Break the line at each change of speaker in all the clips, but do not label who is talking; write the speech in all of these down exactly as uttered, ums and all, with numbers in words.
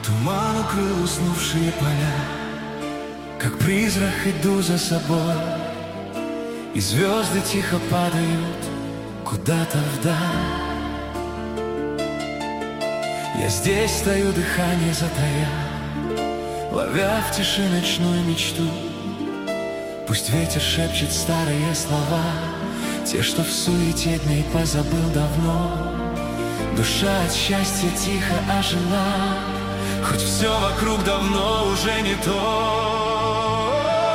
Туман укрыл уснувшие поля, как призрак иду за собой, и звезды тихо падают куда-то вдаль. Я здесь стою, дыхание затая, ловя в тиши ночную мечту. Пусть ветер шепчет старые слова, те, что в суете дней позабыл давно. Душа от счастья тихо ожила, хоть все вокруг давно уже не то.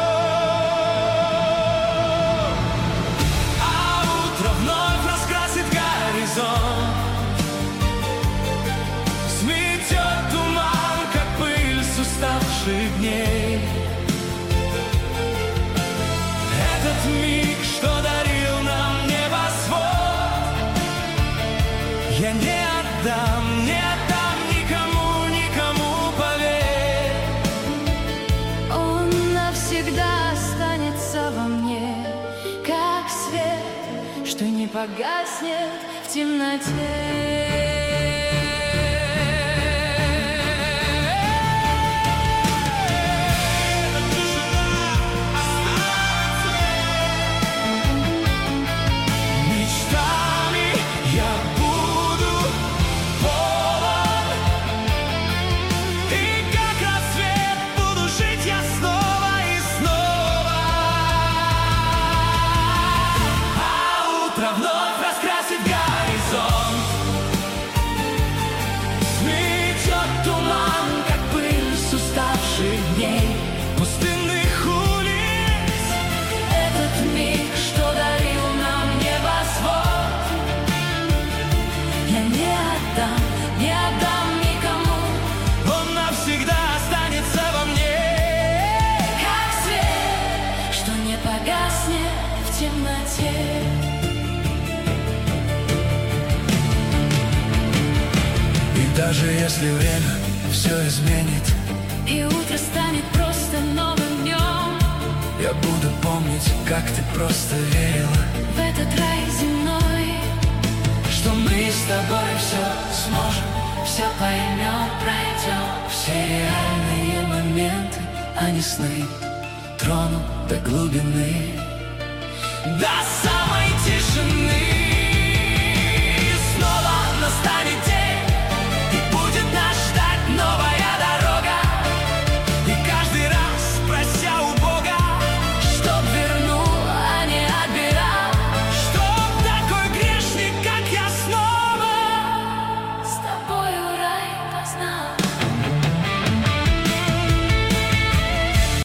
А утро вновь раскрасит горизонт, сметет туман, как пыль с уставших дней. Этот миг, что дарил нам небосвод, я не отдам, не отдам никому, никому, поверь.
Он навсегда останется во мне, как свет, что не погаснет в темноте.
Вновь раскрасит горизонт, сметет туман, как пыль с уставших дней, пустынных улиц.
Этот миг, что дарил нам небосвод, я не отдам, не отдам никому.
Он навсегда останется во мне,
как свет, что не погаснет в темноте.
Даже если время все изменит,
и утро станет просто новым днем,
я буду помнить, как ты просто верила
в этот рай земной,
что мы с тобой все сможем, все поймем, пройдем. Все реальные моменты, а не сны, тронут до глубины, до самой тишины.